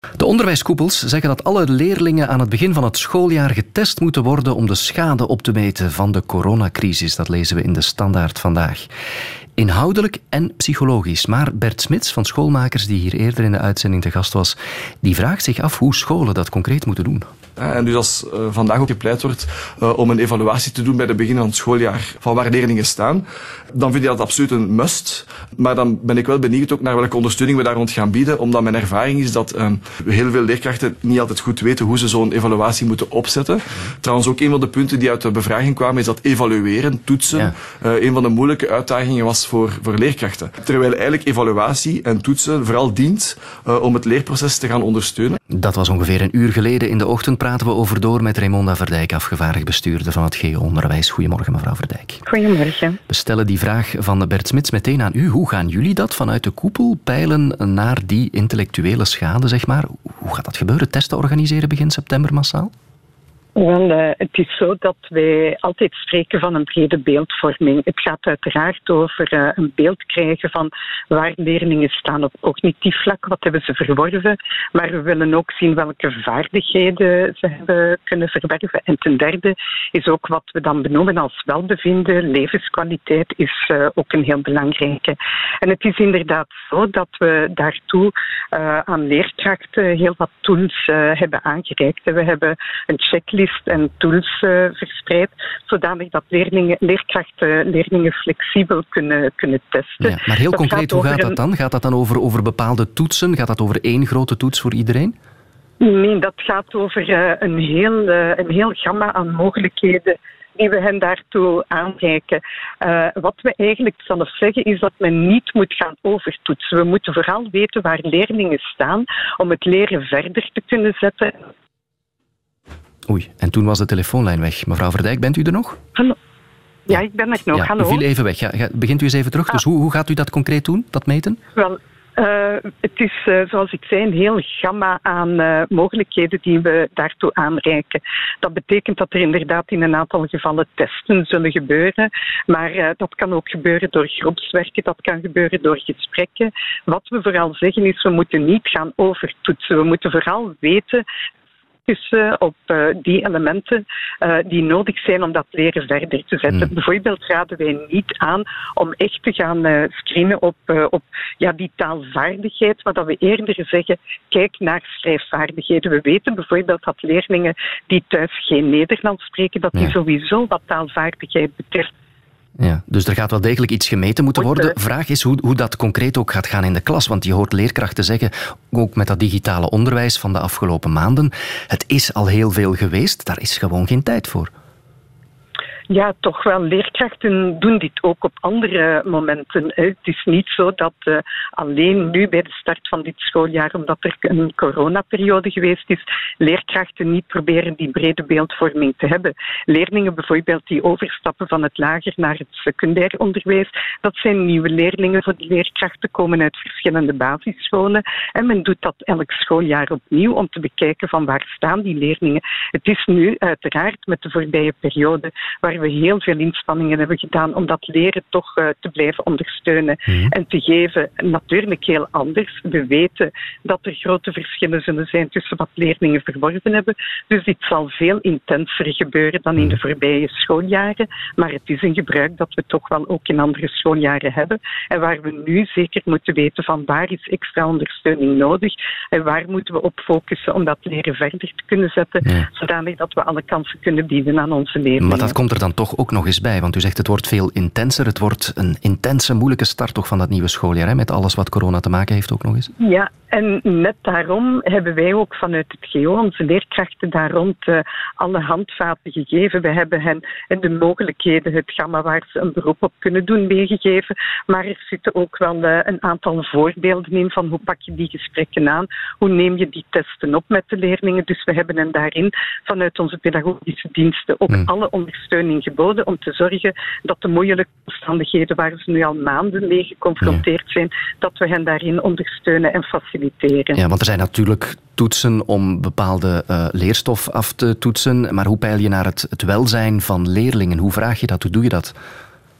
De onderwijskoepels zeggen dat alle leerlingen aan het begin van het schooljaar getest moeten worden om de schade op te meten van de coronacrisis. Dat lezen we in de Standaard vandaag. Inhoudelijk en psychologisch. Maar Bert Smits van Schoolmakers, die hier eerder in de uitzending te gast was, die vraagt zich af hoe scholen dat concreet moeten doen. En dus als vandaag ook gepleit wordt om een evaluatie te doen bij het begin van het schooljaar van waar leerlingen staan, dan vind ik dat absoluut een must. Maar dan ben ik wel benieuwd ook naar welke ondersteuning we daar rond gaan bieden, omdat mijn ervaring is dat heel veel leerkrachten niet altijd goed weten hoe ze zo'n evaluatie moeten opzetten. Trouwens, ook een van de punten die uit de bevraging kwamen is dat evalueren, toetsen, een van de moeilijke uitdagingen was voor leerkrachten. Terwijl eigenlijk evaluatie en toetsen vooral dient om het leerproces te gaan ondersteunen. Dat was ongeveer een uur geleden. In de ochtend praten we over door met Raymonda Verdijk, afgevaardigd bestuurder van het GO Onderwijs. Goedemorgen, mevrouw Verdijk. Goedemorgen. We stellen die vraag van Bert Smits meteen aan u. Hoe gaan jullie dat vanuit de koepel peilen naar die intellectuele schade, zeg maar? Hoe gaat dat gebeuren? Testen organiseren begin september massaal? Wel, het is zo dat wij altijd spreken van een brede beeldvorming. Het gaat uiteraard over een beeld krijgen van waar leerlingen staan op cognitief vlak, wat hebben ze verworven, maar we willen ook zien welke vaardigheden ze hebben kunnen verwerven. En ten derde is ook wat we dan benoemen als welbevinden, levenskwaliteit is ook een heel belangrijke. En het is inderdaad zo dat we daartoe aan leerkrachten heel wat tools hebben aangereikt. We hebben een checklist en tools verspreid, zodanig dat leerkrachten leerlingen flexibel kunnen testen. Ja, maar heel concreet, hoe gaat dat dan? Gaat dat dan over bepaalde toetsen? Gaat dat over één grote toets voor iedereen? Nee, dat gaat over een heel gamma aan mogelijkheden die we hen daartoe aanreiken. Wat we eigenlijk zelf zeggen is dat men niet moet gaan overtoetsen. We moeten vooral weten waar leerlingen staan om het leren verder te kunnen zetten. Oei, en toen was de telefoonlijn weg. Mevrouw Verdijk, bent u er nog? Hallo. Ja, ik ben er nog. Ja, hallo. U viel even weg. Ja, begint u eens even terug. Dus hoe gaat u dat concreet doen, dat meten? Wel, het is, zoals ik zei, een heel gamma aan mogelijkheden die we daartoe aanreiken. Dat betekent dat er inderdaad in een aantal gevallen testen zullen gebeuren, maar dat kan ook gebeuren door groepswerken, dat kan gebeuren door gesprekken. Wat we vooral zeggen is, we moeten niet gaan overtoetsen. We moeten vooral weten op die elementen die nodig zijn om dat leren verder te zetten. Bijvoorbeeld raden wij niet aan om echt te gaan screenen op die taalvaardigheid, maar dat we eerder zeggen, kijk naar schrijfvaardigheden. We weten bijvoorbeeld dat leerlingen die thuis geen Nederlands spreken, dat die sowieso wat taalvaardigheid betreft. Ja, dus er gaat wel degelijk iets gemeten moeten worden. Vraag is hoe dat concreet ook gaat gaan in de klas. Want je hoort leerkrachten zeggen, ook met dat digitale onderwijs van de afgelopen maanden, het is al heel veel geweest, daar is gewoon geen tijd voor. Ja, toch wel. Leerkrachten doen dit ook op andere momenten. Het is niet zo dat alleen nu bij de start van dit schooljaar, omdat er een coronaperiode geweest is, leerkrachten niet proberen die brede beeldvorming te hebben. Leerlingen bijvoorbeeld die overstappen van het lager naar het secundair onderwijs, dat zijn nieuwe leerlingen voor de leerkrachten, komen uit verschillende basisscholen en men doet dat elk schooljaar opnieuw om te bekijken van waar staan die leerlingen. Het is nu uiteraard met de voorbije periode waar we heel veel inspanningen hebben gedaan om dat leren toch te blijven ondersteunen en te geven. Natuurlijk heel anders. We weten dat er grote verschillen zullen zijn tussen wat leerlingen verworven hebben. Dus dit zal veel intenser gebeuren dan in de voorbije schooljaren. Maar het is een gebruik dat we toch wel ook in andere schooljaren hebben. En waar we nu zeker moeten weten van waar is extra ondersteuning nodig en waar moeten we op focussen om dat leren verder te kunnen zetten, zodanig dat we alle kansen kunnen bieden aan onze leerlingen. Maar dat komt er dan toch ook nog eens bij, want u zegt het wordt veel intenser. Het wordt een intense, moeilijke start toch van dat nieuwe schooljaar, hè, met alles wat corona te maken heeft ook nog eens. Ja, en net daarom hebben wij ook vanuit het GO onze leerkrachten daar rond alle handvaten gegeven. We hebben hen de mogelijkheden, het gamma waar ze een beroep op kunnen doen, meegegeven. Maar er zitten ook wel een aantal voorbeelden in van hoe pak je die gesprekken aan, hoe neem je die testen op met de leerlingen. Dus we hebben hen daarin vanuit onze pedagogische diensten ook alle ondersteuning geboden om te zorgen dat de moeilijke omstandigheden waar ze nu al maanden mee geconfronteerd zijn, dat we hen daarin ondersteunen en faciliteren. Ja, want er zijn natuurlijk toetsen om bepaalde leerstof af te toetsen, maar hoe peil je naar het welzijn van leerlingen? Hoe vraag je dat? Hoe doe je dat?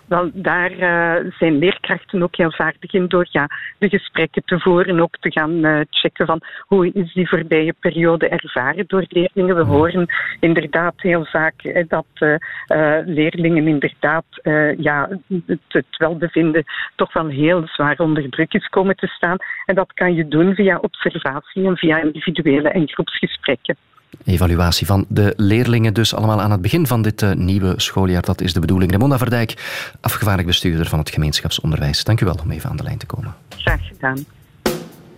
Wel, daar zijn leerkrachten ook heel vaardig in door de gesprekken te voeren, ook te gaan checken van hoe is die voorbije periode ervaren door leerlingen. We horen inderdaad heel vaak dat leerlingen inderdaad het welbevinden toch wel heel zwaar onder druk is komen te staan. En dat kan je doen via observatie en via individuele en groepsgesprekken. Evaluatie van de leerlingen dus allemaal aan het begin van dit nieuwe schooljaar. Dat is de bedoeling. Raymonda Verdijk, afgevaardigd bestuurder van het gemeenschapsonderwijs. Dank u wel om even aan de lijn te komen. Graag gedaan.